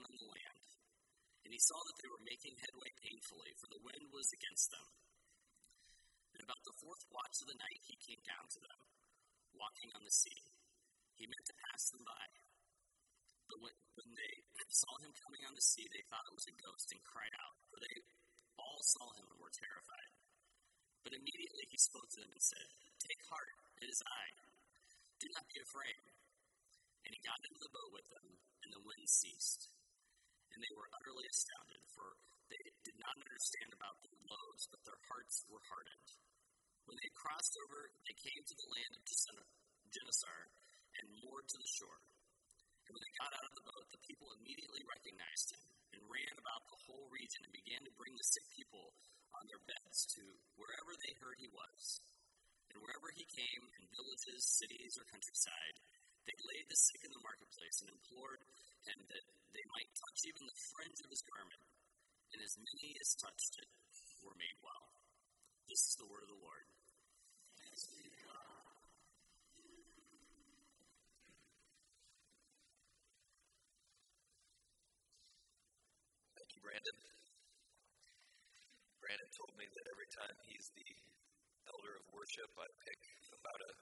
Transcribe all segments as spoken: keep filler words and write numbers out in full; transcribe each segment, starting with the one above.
on the land. And he saw that they were making headway painfully, for the wind was against them. And about the fourth watch of the night he came down to them, walking on the sea. He meant to pass them by. But when, when they saw him coming on the sea, they thought it was a ghost and cried out, for they all saw him and were terrified. But immediately he spoke to them and said, "Take heart, it is I. Do not be afraid." And he got into the boat with them, and the wind ceased. And they were utterly astounded, for they did not understand about the blows, but their hearts were hardened. When they crossed over, they came to the land of Gennesaret and moored to the shore. And when they got out of the boat, the people immediately recognized him and ran about the whole region and began to bring the sick people on their beds to wherever they heard he was. And wherever he came, in villages, cities, or countryside, they laid the sick in the marketplace and implored him that they might touch even the fringe of his garment. And as many as touched it were made well. This is the word of the Lord. Thanks be to God. Thank you, Brandon. Brandon told me that every time he's the elder of worship, I pick about a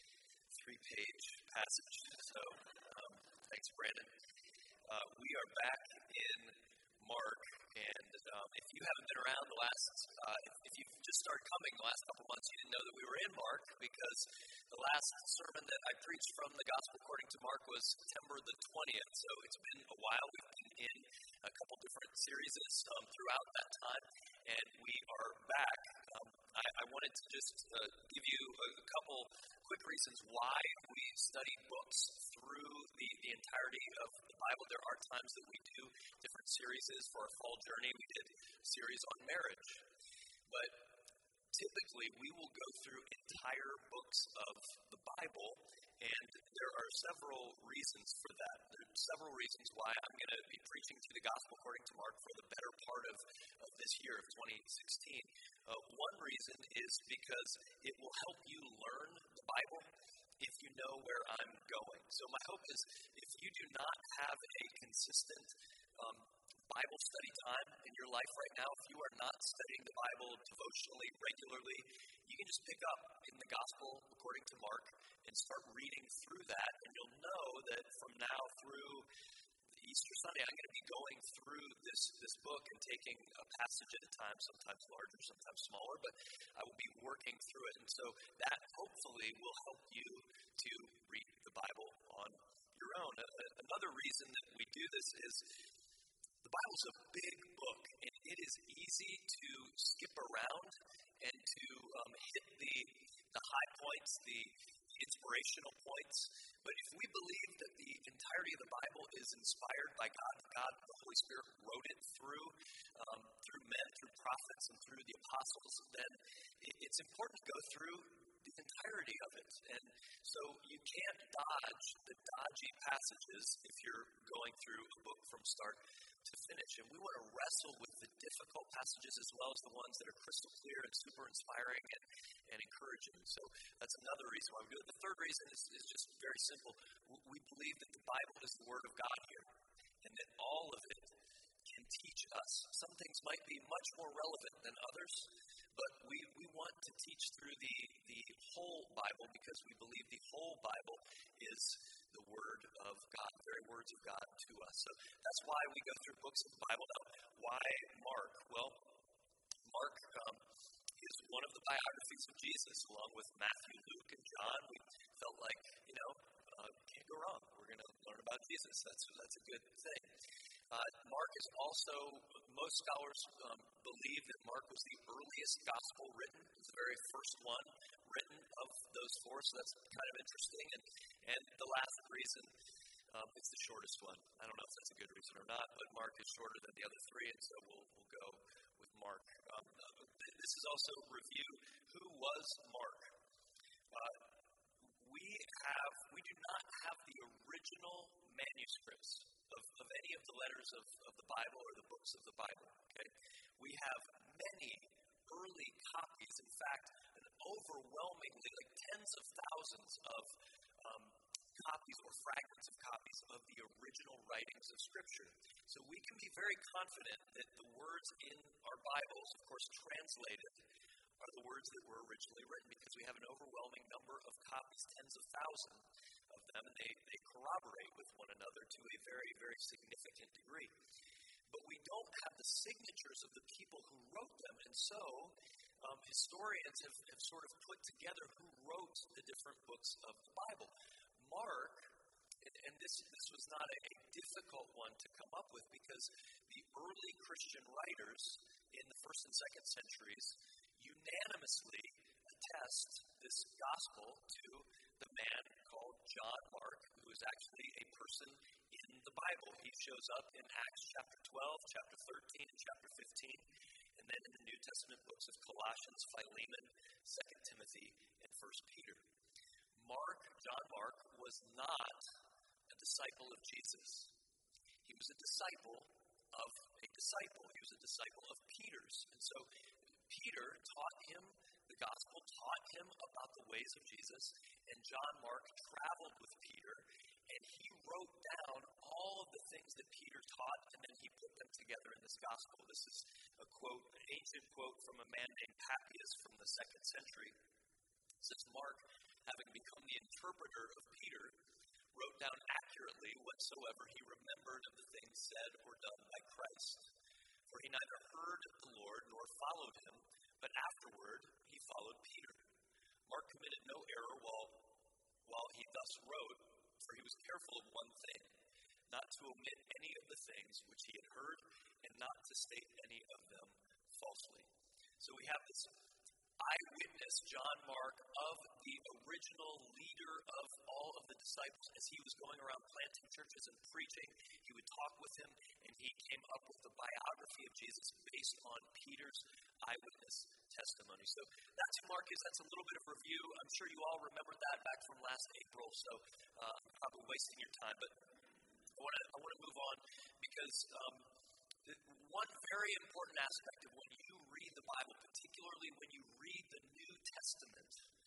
three-page passage. So, um, thanks, Brandon. Uh, we are back in Mark, and um, if you haven't been around the last, uh, if you've just started coming the last couple months, you didn't know that we were in Mark, because the last sermon that I preached from the Gospel according to Mark was September the twentieth, so it's been a while. We've been in a couple different series um, throughout that time, and we are back. Um, I, I wanted to just uh, give you a, a couple quick reasons why we study books through the, the entirety of the Bible. There are times that we do different series. For our fall journey, we did a series on marriage. But typically, we will go through entire books of the Bible, and there are several reasons for that. There are several reasons why I'm going to be preaching to the Gospel according to Mark for the better part of, of this year, of twenty sixteen. Uh, one reason is because it will help you learn the Bible if you know where I'm going. So my hope is, if you do not have a consistent um, Bible study time in your life right now, if you are not studying the Bible devotionally, regularly, you can just pick up in the Gospel according to Mark and start reading through that, and you'll know that from now through Easter Sunday, I'm going to be going through this, this book and taking a passage at a time, sometimes larger, sometimes smaller, but I will be working through it. And so that hopefully will help you to read the Bible on your own. Another reason that we do this is the Bible's a big book, and it is easy to skip around and to um, hit the, the high points, the inspirational points. But if we believe that the entirety of the Bible is inspired by God, God, the Holy Spirit wrote it through um, through men, through prophets, and through the apostles, then it's important to go through the entirety of it. And so you can't dodge the dodgy passages if you're going through a book from start to finish. And we want to wrestle with the difficult passages as well as the ones that are crystal clear and super inspiring and, and encouraging. So that's another reason why we do it. The third reason is, is just very simple. We believe that the Bible is the Word of God here, and that all of it can teach us. Some things might be much more relevant than others, but we, we want to teach through the, the whole Bible, because we believe the whole Bible is the Word of God, the very words of God to us. So that's why we go through books of the Bible. Now, why Mark? Well, Mark um, is one of the biographies of Jesus, along with Matthew, Luke, and John. We felt like, you know, uh, can't go wrong. We're going to learn about Jesus. That's, that's a good thing. Uh, Mark is also, most scholars um, believe that Mark was the earliest gospel written. It was the very first one written of those four, so that's kind of interesting. And, and the last reason, um, it's the shortest one. I don't know if that's a good reason or not, but Mark is shorter than the other three, and so we'll, we'll go with Mark. Um, this is also a review. Who was Mark? Uh, we have, we do not have the original manuscripts Of, of any of the letters of, of the Bible or the books of the Bible. Okay, we have many early copies. In fact, an overwhelmingly, like tens of thousands of um, copies or fragments of copies of the original writings of Scripture. So we can be very confident that the words in our Bibles, of course translated, are the words that were originally written because we have an overwhelming number of copies, tens of thousands of them, and they, they corroborate with one another to a very, very significant degree. But we don't have the signatures of the people who wrote them, and so um, historians have, have sort of put together who wrote the different books of the Bible. Mark, and, and this, this was not a, a difficult one to come up with because the early Christian writers in the first and second centuries unanimously attest this gospel to the man called John Mark, who is actually a person in the Bible. He shows up in Acts chapter twelve, chapter thirteen, and chapter fifteen, and then in the New Testament books of Colossians, Philemon, Second Timothy, and First Peter. Mark, John Mark, was not a disciple of Jesus. He was a disciple of a disciple. He was a disciple of Peter's. And so Peter taught him the gospel, taught him about the ways of Jesus, and John Mark traveled with Peter, and he wrote down all of the things that Peter taught, and then he put them together in this gospel. This is a quote, an ancient quote from a man named Papias from the second century. It says, Mark, having become the interpreter of Peter, wrote down accurately whatsoever he remembered of the things said or done by Christ. For he neither heard the Lord nor followed him, but afterward he followed Peter. Mark committed no error while, while he thus wrote, for he was careful of one thing, not to omit any of the things which he had heard, and not to state any of them falsely. So we have this eyewitness, John Mark, of the original leader of all of the disciples. As he was going around planting churches and preaching, he would talk with him, and he came up with the biography of Jesus based on Peter's eyewitness testimony. So that's who Mark is. That's a little bit of review. I'm sure you all remember that back from last April, so uh, I'm probably wasting your time, but I want to I want to move on because um, the, one very important aspect of when you read the Bible, particularly when you read the New Testament,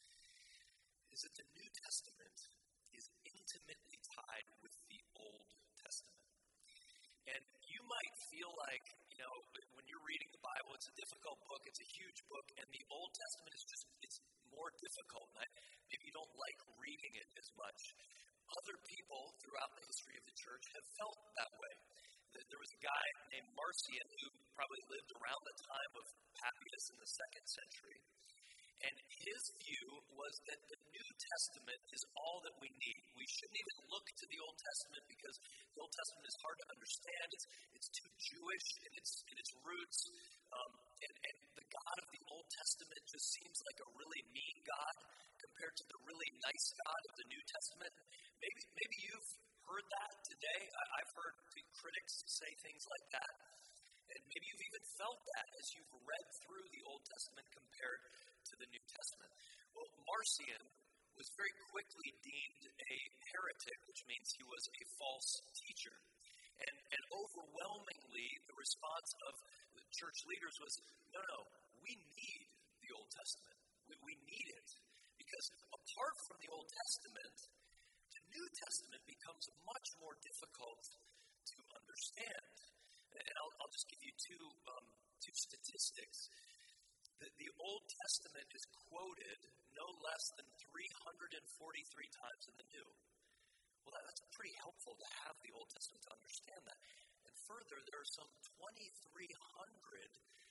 is that the New Testament is intimately tied with the Old Testament. And you might feel like, you know, when you're reading the Bible, it's a difficult book, it's a huge book, and the Old Testament is just, it's more difficult. And maybe you don't like reading it as much. Other people throughout the history of the church have felt that way. There was a guy named Marcion who probably lived around the time of Papias in the second century. And his view was that the New Testament is all that we need. We shouldn't even look to the Old Testament because the Old Testament is hard to understand. It's, it's too Jewish in its, in its roots. Um, and, and the God of the Old Testament just seems like a really mean God compared to the really nice God of the New Testament. Maybe, maybe you've heard that today. I, I've heard critics say things like that. And maybe you've even felt that as you've read through the Old Testament compared to the New Testament. Well, Marcion was very quickly deemed a heretic, which means he was a false teacher. And, and overwhelmingly, the response of the church leaders was, no, no, we need the Old Testament. We, we need it. Because apart from the Old Testament, the New Testament becomes much more difficult to understand. And I'll, I'll just give you two, um, two statistics. The, the Old Testament is quoted no less than three hundred forty-three times in the New. Well, that, that's pretty helpful to have the Old Testament to understand that. And further, there are some twenty-three hundred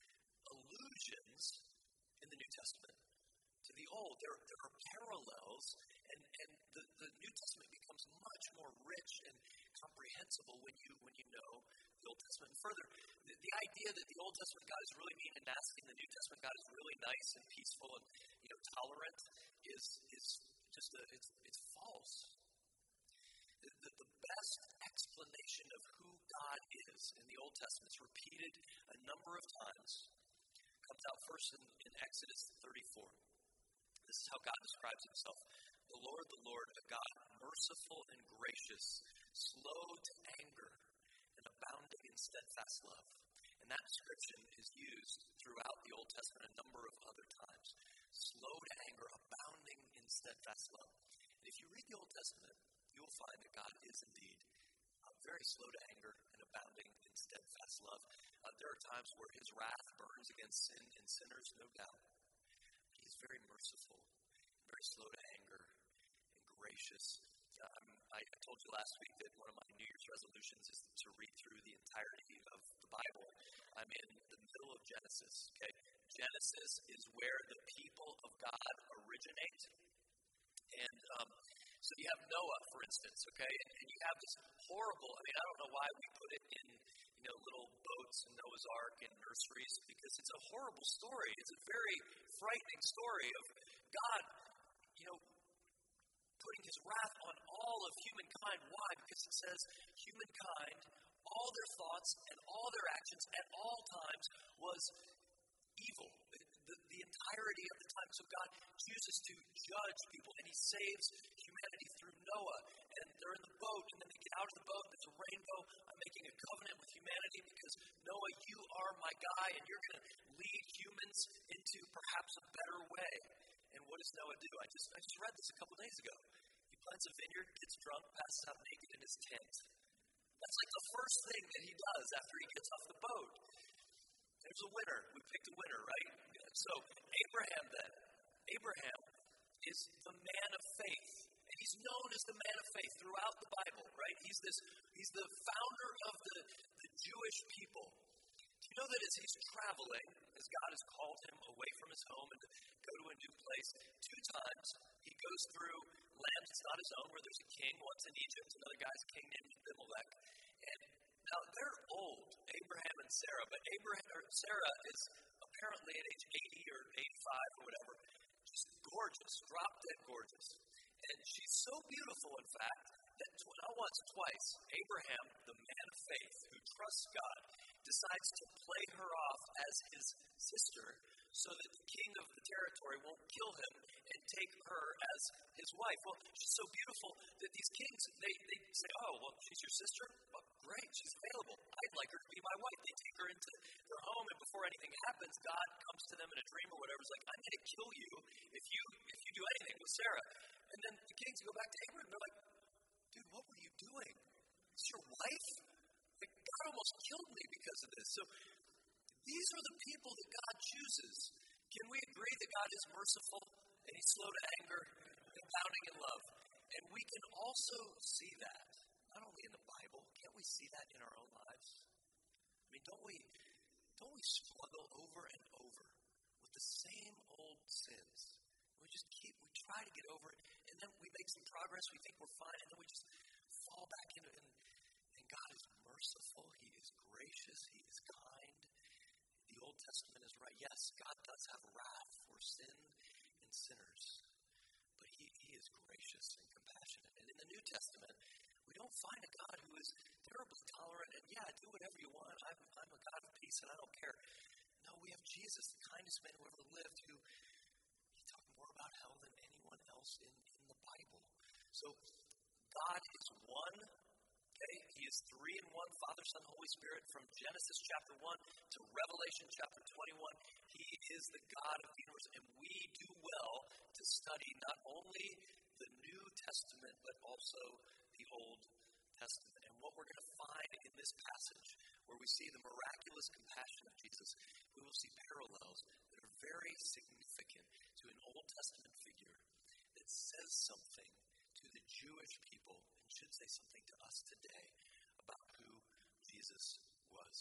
allusions in the New Testament to the Old. There, there are parallels, and, and the, the New Testament becomes much more rich and comprehensible when you when you know the Old Testament. And further, the, the idea that the Old Testament God is really mean and nasty, and the New Testament God is really nice and peaceful and you know tolerant is is just a, it's it's false. The, the, the best explanation of who God is in the Old Testament is repeated a number of times. Comes out first in, in Exodus thirty-four. This is how God describes himself. The Lord, the Lord, a God merciful and gracious, slow to anger, and abounding in steadfast love. And that description is used throughout the Old Testament a number of other times. Slow to anger, abounding in steadfast love. And if you read the Old Testament, you will find that God is indeed uh, very slow to anger and abounding in steadfast love. Uh, there are times where his wrath burns against sin and sinners, no doubt. But he is very merciful, very slow to anger, and gracious. Um, I, I told you last week that one of my New Year's resolutions is to read through the entirety of the Bible. I'm in the middle of Genesis, okay? Genesis is where the people of God originate. And um, so you have Noah, for instance, okay? And, and you have this horrible, I mean, I don't know why we put it in, you know, little boats in Noah's Ark and nurseries, because it's a horrible story. It's a very frightening story of God, you know, putting his wrath on all of humankind. Why? Because it says humankind, all their thoughts and all their actions at all times was evil. The, the entirety of the time. So God chooses to judge people, and he saves humanity through Noah. And they're in the boat, and then they get out of the boat. There's a rainbow. I'm making a covenant with humanity because, Noah, you are my guy, and you're going to lead humans into perhaps a better way. And what does Noah do? I just I just read this a couple days ago. He plants a vineyard, gets drunk, passes out naked in his tent. That's like the first thing that he does after he gets off the boat. There's a winner. We picked a winner, right? So Abraham then. Abraham is the man of faith. And he's known as the man of faith throughout the Bible, right? He's this. He's the founder of the, the Jewish people. Do you know that as he's traveling, as God has called him away from his home and to go to a new place, two times he goes through land that's not his own, where there's a king, once in Egypt, another guy's a king named Abimelech. And now they're old, Abraham and Sarah, but Abraham or Sarah is apparently at age eighty or eighty-five or whatever, just gorgeous, drop dead gorgeous. And she's so beautiful, in fact, that not once, twice, Abraham, the man of faith who trusts God, decides to play her off as his sister so that the king of the territory won't kill him and take her as his wife. Well, she's so beautiful that these kings, they, they say, oh, well, she's your sister? Well, great, she's available. I'd like her to be my wife. They take her into their home, and before anything happens, God comes to them in a dream or whatever. It's like, I'm going to kill you if you if you do anything with Sarah. And then the kings go back to Abraham. They're like, dude, what were you doing? Is your wife? Like, God almost killed me because of this. So these are the people that God chooses. Can we agree that God is merciful and he's slow to anger and abounding in love? And we can also see that, not only in the Bible, can't we see that in our own lives? I mean, don't we, don't we struggle over and over with the same old sins? We just keep, we try to get over it, and then we make some progress, we think we're fine, and then we just fall back into it. And, and God is merciful, he is gracious, he is kind. The Old Testament is right. Yes, God does have wrath for sin and sinners, but he, he is gracious and compassionate. And in the New Testament, we don't find a God who is terribly tolerant and, yeah, do whatever you want. I'm, I'm a God of peace and I don't care. No, we have Jesus, the kindest man who ever lived, who he talked more about hell than anyone else in, in the Bible. So God is one. Okay, he is three in one, Father, Son, Holy Spirit, from Genesis chapter one to Revelation chapter twenty-one. He is the God of the universe, and we do well to study not only the New Testament, but also the Old Testament. And what we're going to find in this passage, where we see the miraculous compassion of Jesus, we will see parallels that are very significant to an Old Testament figure that says something to the Jewish people and should say something to us today about who Jesus was.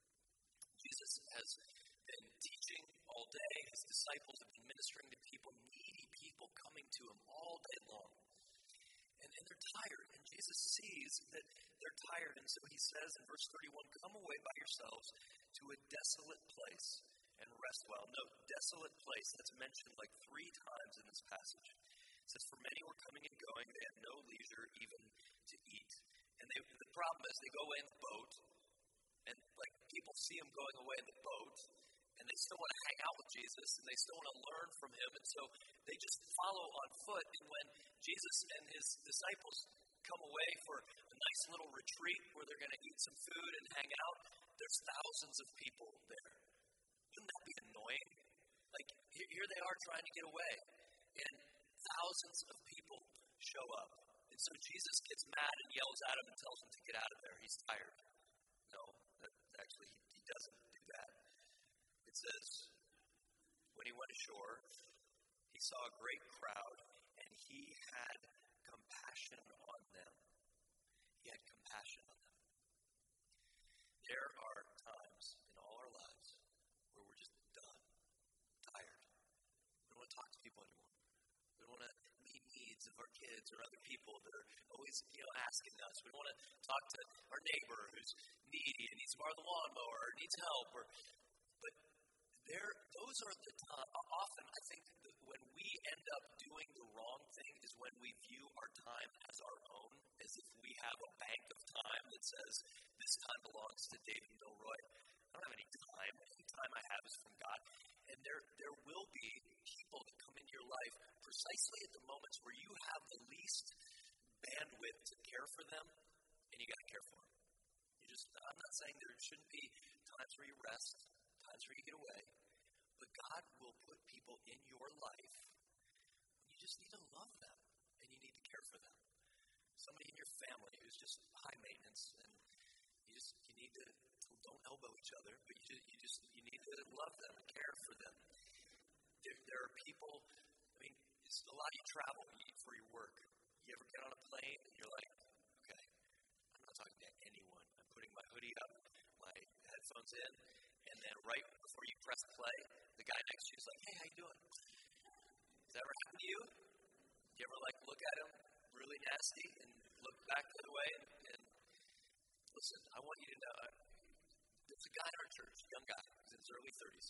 Jesus has been teaching all day. His disciples have been ministering to people, needy people coming to him all day long. And, and they're tired, and Jesus sees that they're tired, and so he says in verse thirty-one, come away by yourselves to a desolate place and rest well. Note, desolate place, that's mentioned like three times in this passage. It says, for many were coming and going, they had no leisure even to eat. And they, the problem is they go away in the boat, and like people see him going away in the boat, and they still want to hang out with Jesus, and they still want to learn from him, and so they just follow on foot. And when Jesus and his disciples come away for a nice little retreat where they're going to eat some food and hang out, there's thousands of people there. Wouldn't that be annoying? Like, here, here they are trying to get away, and thousands of people show up. And so Jesus gets mad and yells at him and tells him to get out of there. He's tired. No, that, actually, he, he doesn't do that. It says, when he went ashore, he saw a great crowd, and he had compassion on them. He had compassion on them. There are times in all our lives where we're just done, tired. We don't want to talk to people anymore. We don't want to meet needs of our kids or other people that are always, you know, asking us. We don't want to talk to our neighbor who's needy and needs to borrow the lawnmower or needs help. Or, but there, those are the times. Often, I think that when we end up doing the wrong thing is when we view our time as our own, as if we have a bank of time that says this time belongs to David Milroy. I don't have any time. Any time I have is from God. And there, there will be people that come into your life precisely at the moments where you have the least bandwidth to care for them, and you got to care for them. You just, I'm not saying there shouldn't be times where you rest, times where you get away, but God will put people in your life when you just need to love them and you need to care for them. Somebody in your family who's just high maintenance, and you just you need to don't elbow each other, but you just you just you need to love them and care for them. There, there are people. I mean, it's a lot of you travel for your work. You ever get on a plane and you're like, okay, I'm not talking to anyone. I'm putting my hoodie up, my headphones in, and then right before you press play, the guy next to you is like, hey, how you doing? Has that ever happened to you? Do you ever like look at him really nasty and look back the other way and, and listen, I want you to know, uh, there's a guy in our church, a young guy, he's in his early thirties.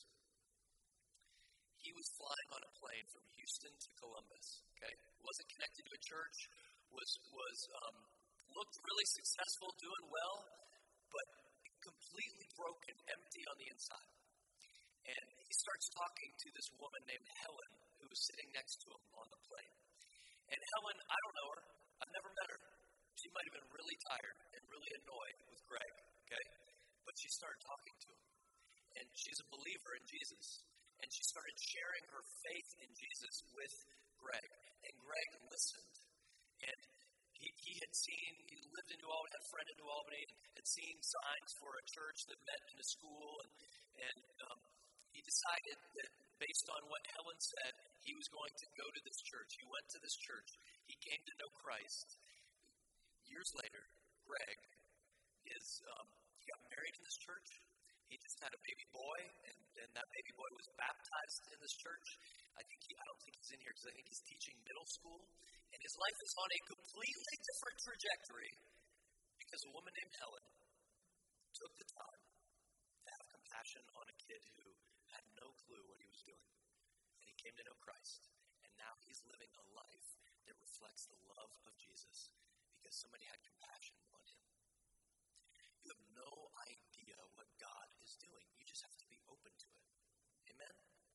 He was flying on a plane from Houston to Columbus, okay? Wasn't connected to a church, was, was um, looked really successful, doing well, but completely broken, empty on the inside. And he starts talking to this woman named Helen, who was sitting next to him on the plane. And Helen, I don't know her. I've never met her. She might have been really tired and really annoyed with Greg, okay? But she started talking to him. And she's a believer in Jesus. And she started sharing her faith in Jesus with Greg. And Greg listened. And he, he had seen, he lived in New Albany, had a friend in New Albany, and had seen signs for a church that met in a school. And, and um, he decided that based on what Helen said, he was going to go to this church. He went to this church. He came to know Christ. Years later, Greg is, um, he got married in this church. He just had a baby boy, and, and that baby boy was baptized in this church. I think he, I don't think he's in here because I think he's teaching middle school. And his life is on a completely different trajectory because a woman named Helen took the time to have compassion on a kid who had no clue what he was doing. And he came to know Christ. And now he's living a life that reflects the love of Jesus because somebody had compassion on him. You have no idea what God is doing. You just have to be open to it. Amen?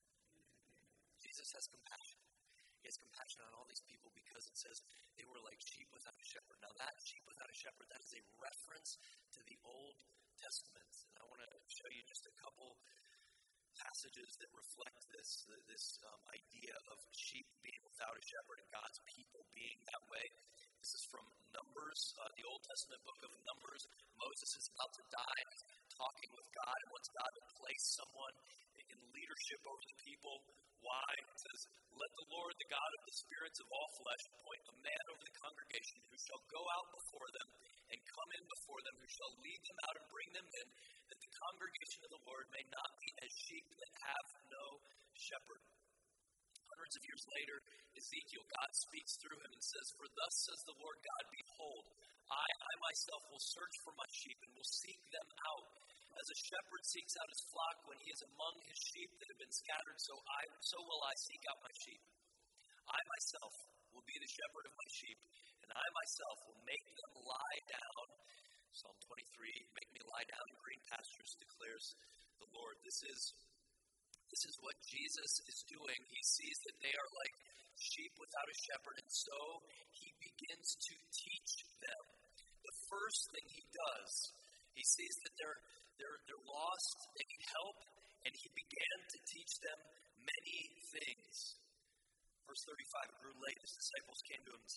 Jesus has compassion. He has compassion on all these people because it says they were like sheep without a shepherd. Now that sheep without a shepherd, that is a reference to the Old Testament. And I want to show you just a couple passages that reflect this, this um, idea of sheep being without a shepherd and God's people being that way. This is from Numbers, uh, the Old Testament book of Numbers. Moses is about to die, talking with God, and wants God to place someone in leadership over the people. Why? It says, let the Lord, the God of the spirits of all flesh, appoint a man over the congregation who shall go out before them and come in before them, who shall lead them out and bring them in, that the congregation of the Lord may not be as sheep that have no shepherd. Hundreds of years later, Ezekiel, God speaks through him and says, for thus says the Lord God, behold, I, I myself will search for my sheep and will seek them out. As a shepherd seeks out his flock when he is among his sheep that have been scattered, so I, so will I seek out my sheep. I myself will be the shepherd of my sheep, and I myself will make them lie down. Psalm twenty-three, make me lie down in green pastures, declares the Lord. This is This is what Jesus is doing. He sees that they are like sheep without a shepherd, and so he begins to teach them. The first thing he does, he sees that they're, they're, they're lost, they need help, and he began to teach them many things. Verse thirty-five, it grew late, his disciples came to him and said,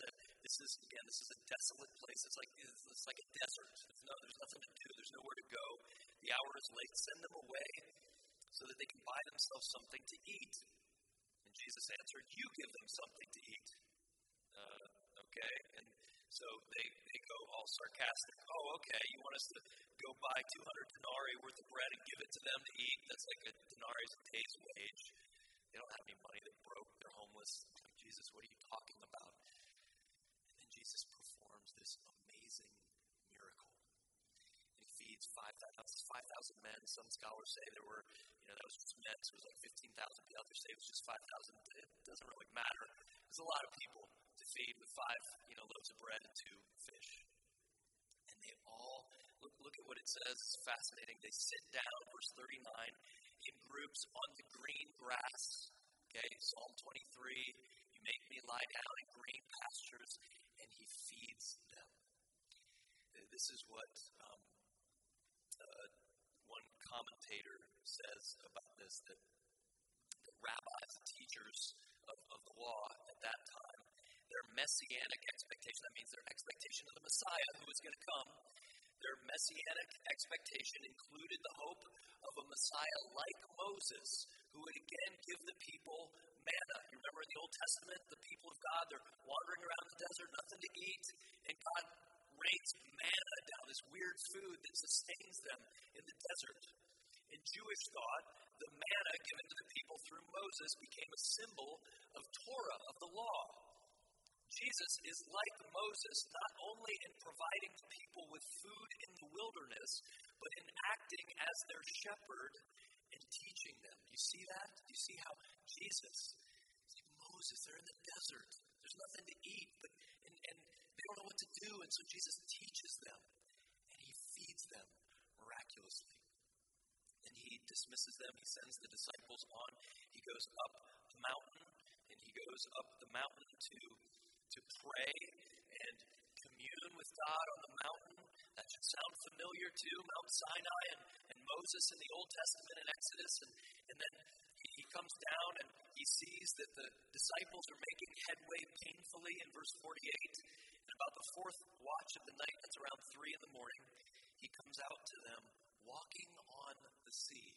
This is, again, this is a desolate place. It's like it's, it's like a desert. There's, no, there's nothing to do. There's nowhere to go. The hour is late. Send them away so that they can buy themselves something to eat. And Jesus answered, you give them something to eat. Uh, okay? And so they, they go all sarcastic. Oh, okay, you want us to go buy two hundred denarii worth of bread and give it to them to eat? That's like a denarii is a day's wage. They don't have any money. They're broke. They're homeless. Like, Jesus, what are you talking about? And then Jesus performs this amazing miracle. And he feeds five thousand men. Some scholars say there were, you know, that was just men, so it was like fifteen thousand. The others say it was just five thousand. It doesn't really matter. There's a lot of people to feed with five, you know, loaves of bread and two fish. And they all, look, look at what it says. It's fascinating. They sit down, verse thirty-nine, in groups on the green grass. Okay, Psalm twenty-three, you make me lie down in green pastures, and he feeds them. This is what um, uh, one commentator says about this, that the rabbis and teachers of, of the law at that time, their messianic expectation, that means their expectation of the Messiah who was going to come, their messianic expectation included the hope of a Messiah like Moses, who would again give the people manna. You remember in the Old Testament, the people of God, they're wandering around the desert, nothing to eat, and God rains manna down, this weird food that sustains them in the desert. In Jewish thought, the manna given to the people through Moses became a symbol of Torah, of the law. Jesus is like Moses, not only in providing the people with food in the wilderness, but in acting as their shepherd and teaching them. Do you see that? Do you see how Jesus is like Moses? They're in the desert. There's nothing to eat, but and, and they don't know what to do, and so Jesus teaches them, and he feeds them miraculously. And he dismisses them. He sends the disciples on. He goes up the mountain, and he goes up the mountain to to pray and commune with God on the mountain. That should sound familiar to Mount Sinai and, and Moses in the Old Testament and Exodus. And, and then he, he comes down and he sees that the disciples are making headway painfully in verse forty-eight. And about the fourth watch of the night, that's around three in the morning, he comes out to them walking on the sea.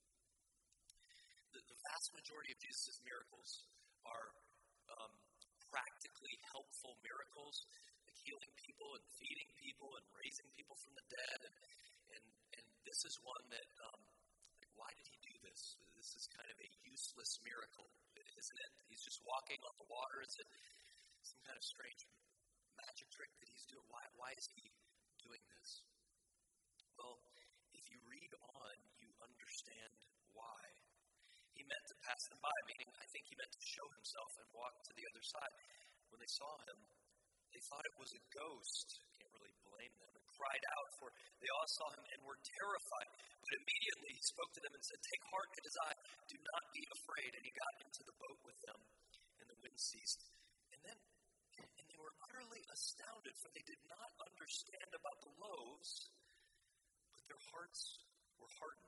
The, the vast majority of Jesus' miracles are um, practically helpful miracles, like healing people and feeding people and raising people from the dead. And and, and this is one that, um, like, why did he do this? This is kind of a useless miracle, isn't it? He's just walking on the water. Is it some kind of strange magic trick that he's doing? Why, why is he doing this? Well, if you read on, you understand why. He meant to pass them by, meaning I think he meant to show himself and walk to the other side. When they saw him, they thought it was a ghost. Can't really blame them. And cried out, for they all saw him and were terrified. But immediately he spoke to them and said, take heart, it is I. Do not be afraid. And he got into the boat with them, and the wind ceased. And then, and they were utterly astounded, for they did not understand about the loaves, but their hearts were hardened.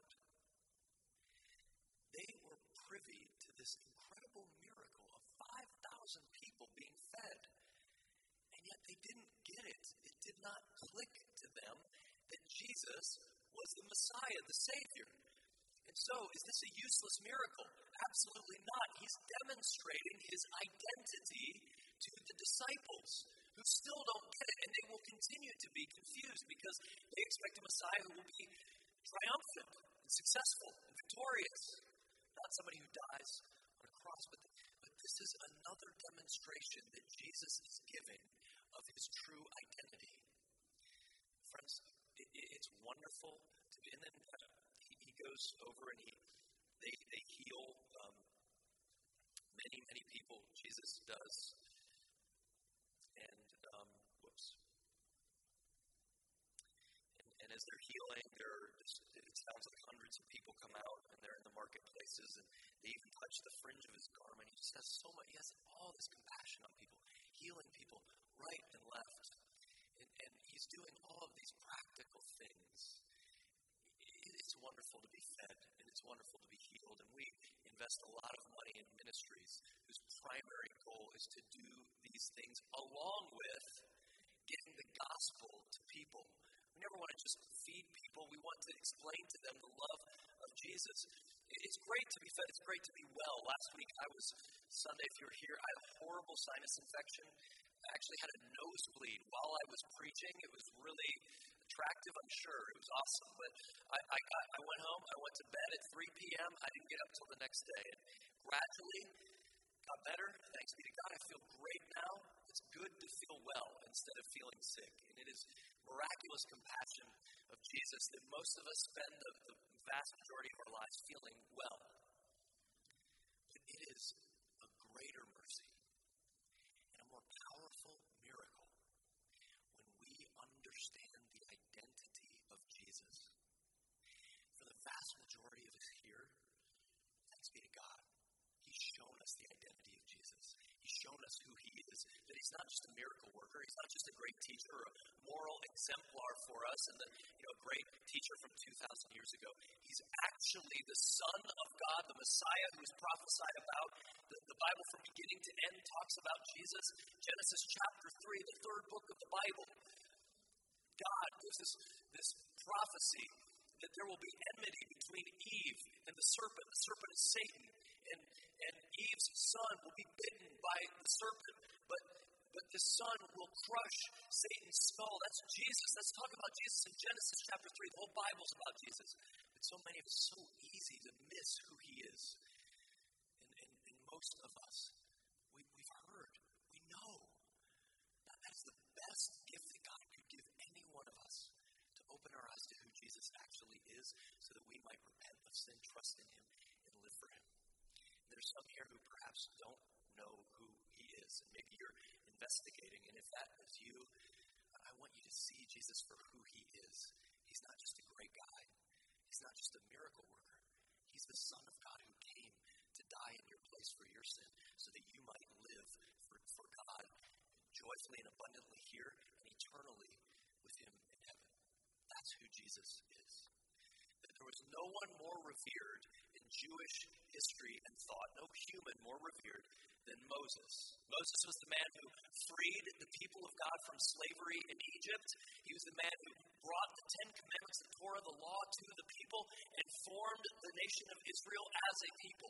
They were privy to this incredible miracle of five thousand people being fed, and yet they didn't get it. It did not click to them that Jesus was the Messiah, the Savior. And so, is this a useless miracle? Absolutely not. He's demonstrating his identity to the disciples, who still don't get it, and they will continue to be confused because they expect a Messiah who will be triumphant and successful and victorious. Not somebody who dies on a cross, but, but this is another demonstration that Jesus is giving of his true identity. Friends, it, it, it's wonderful to be, and then uh, he, he goes over and he they, they heal um, many, many people. Jesus does. And, um, whoops. And, and as they're healing, they're, it sounds like hundreds of people come out, and they're in the marketplaces, and they even touch the fringe of his garment. He just has so much, he has all this compassion on people, healing people right and left. And, and he's doing all of these practical things. It's wonderful. wonderful to be fed, and it's wonderful to be healed. And we invest a lot of money in ministries whose primary goal is to do these things along with getting the gospel to people. We never want to just feed people. We want to explain to them the love of Jesus. It's great to be fed. It's great to be well. Last week I was, Sunday, if you were here, I had a horrible sinus infection. I actually had a nosebleed while I was preaching. It was really attractive, I'm sure. It was awesome. But I, I, got, I went home. I went to bed at three p.m. I didn't get up till the next day. And gradually got better. Thanks be to God. I feel great now. It's good to feel well instead of feeling sick. And it is miraculous compassion of Jesus that most of us spend the, the vast majority of our lives feeling well. But it is a greater mercy and a more powerful miracle when we understand the identity of Jesus. For the vast majority of us here, thanks be to God, He's shown us the identity of Jesus. He's shown us who He is, that He's not just a miracle worker, He's not just a great teacher or a moral exemplar for us and the, you know, great teacher from two thousand years ago. He's actually the Son of God, the Messiah who is prophesied about. The, the Bible from beginning to end talks about Jesus. Genesis chapter three, the third book of the Bible. God gives us this prophecy that there will be enmity between Eve and the serpent. The serpent is Satan. And, and Eve's son will be bitten by the serpent. But but the son will crush Satan's skull. That's Jesus. Let's talk about Jesus in Genesis chapter three. The whole Bible's about Jesus. But so many of us, so easy to miss who He is. And, and, and most of us, we, we've heard, we know that that's the best gift that God could give any one of us, to open our eyes to who Jesus actually is, so that we might repent of sin, trust in Him, and live for Him. And there's some here who perhaps don't know who He is, and maybe you're investigating, and if that is you, I want you to see Jesus for who He is. He's not just a great guy. He's not just a miracle worker. He's the Son of God who came to die in your place for your sin, so that you might live for, for God joyfully and abundantly here and eternally with Him in heaven. That's who Jesus is. There was no one more revered in Jewish history and thought, no human more revered than Moses. Moses was the man who freed the people of God from slavery in Egypt. He was the man who brought the Ten Commandments, the Torah, the law to the people, and formed the nation of Israel as a people.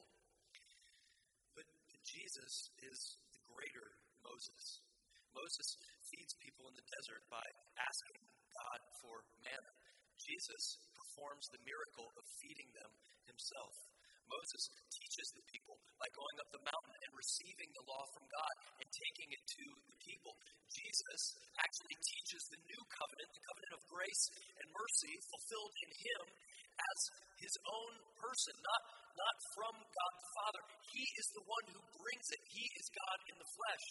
But Jesus is the greater Moses. Moses feeds people in the desert by asking God for manna. Jesus performs the miracle of feeding them Himself. Moses teaches the people by going up the mountain and receiving the law from God and taking it to the people. Jesus actually teaches the new covenant, the covenant of grace and mercy fulfilled in Him as His own person, not, not from God the Father. He is the one who brings it. He is God in the flesh.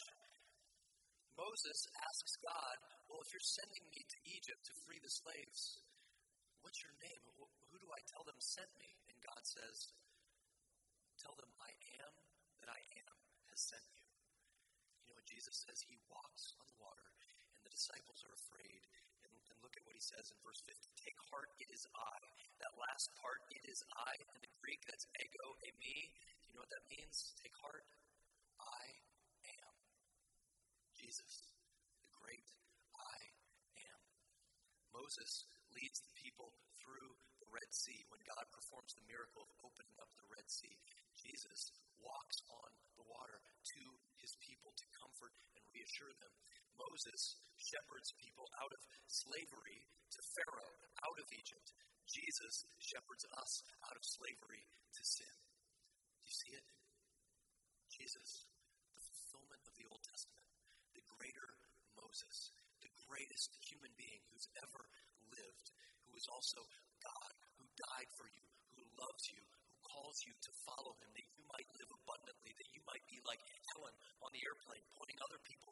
Moses asks God, well, if you're sending me to Egypt to free the slaves, what's your name? Who do I tell them sent me? And God says, tell them I am that I am has sent you. You know what Jesus says? He walks on the water, and the disciples are afraid. And, and look at what He says in verse fifty. Take heart, it is I. That last part, it is I. In the Greek, that's ego, eimi. Do you know what that means? Take heart. I am. Jesus, the great I am. Moses leads the people through the Red Sea. When God performs the miracle of opening up the Red Sea, Jesus walks on the water to His people to comfort and reassure them. Moses shepherds people out of slavery to Pharaoh, out of Egypt. Jesus shepherds us out of slavery to sin. Do you see it? Jesus, the fulfillment of the Old Testament, the greater Moses, the greatest human being who's ever lived, who is also God, who died for you, who loves you, who calls you to follow Him, that you might live abundantly, that you might be like Helen on the airplane, pointing other people